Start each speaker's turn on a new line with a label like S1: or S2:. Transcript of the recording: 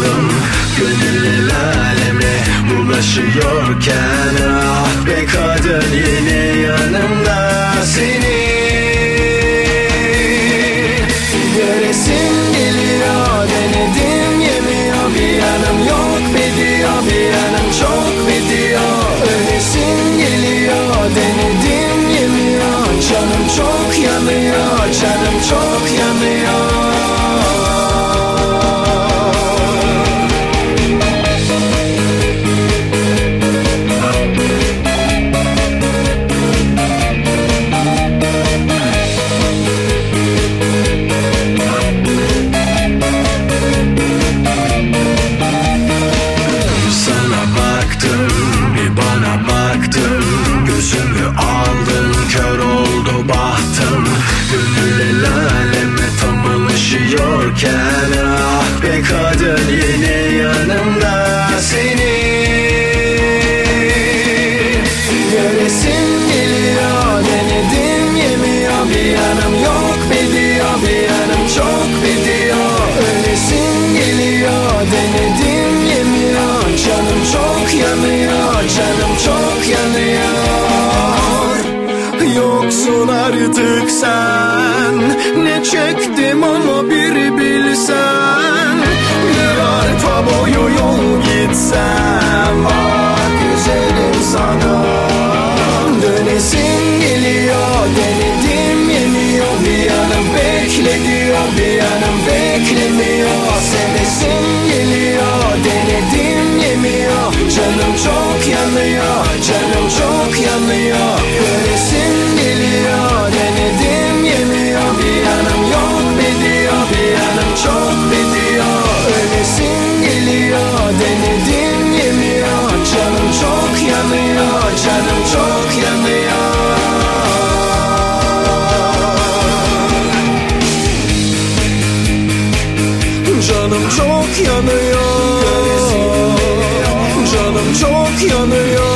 S1: aklım gönül aleme ulaşıyorken, ah be kadın yine yanımda seni göresim geliyor. Denedim yemiyor, bir yanım yok be diyor, bir yanım çok be diyor. Ölesim geliyor, denedim yemiyor, canım çok yanıyor, canım çok yanıyor. Gözümü aldın, kör oldu bahtım. Gönül aleme tam alışıyorken, ah be kadın yine yanımda seni göresim geliyor. Denedim yemiyor, bir yanım yok be diyor, bir yanım çok be diyor. Ölesim geliyor, denedim yemiyor, canım çok yanıyor, canım çok yanıyor. Yoksun artık sen, ne çektim ama bir bilsen. Bir arpa boyu yol gitsem, ah güzelim sana. Dönesin geliyor, denedim yemiyor, bir yanım bekle diyor, bir yanım beklemiyor. Sevesim geliyor, denedim yemiyor, canım çok yanıyor, canım çok yanıyor. Göresim geliyor, denedim yemiyor, bir yanım yok be diyor, bir yanım çok be diyor. Ölesim geliyor, denedim yemiyor, canım çok yanıyor, canım çok yanıyor. Canım çok yanıyor, canım çok yanıyor.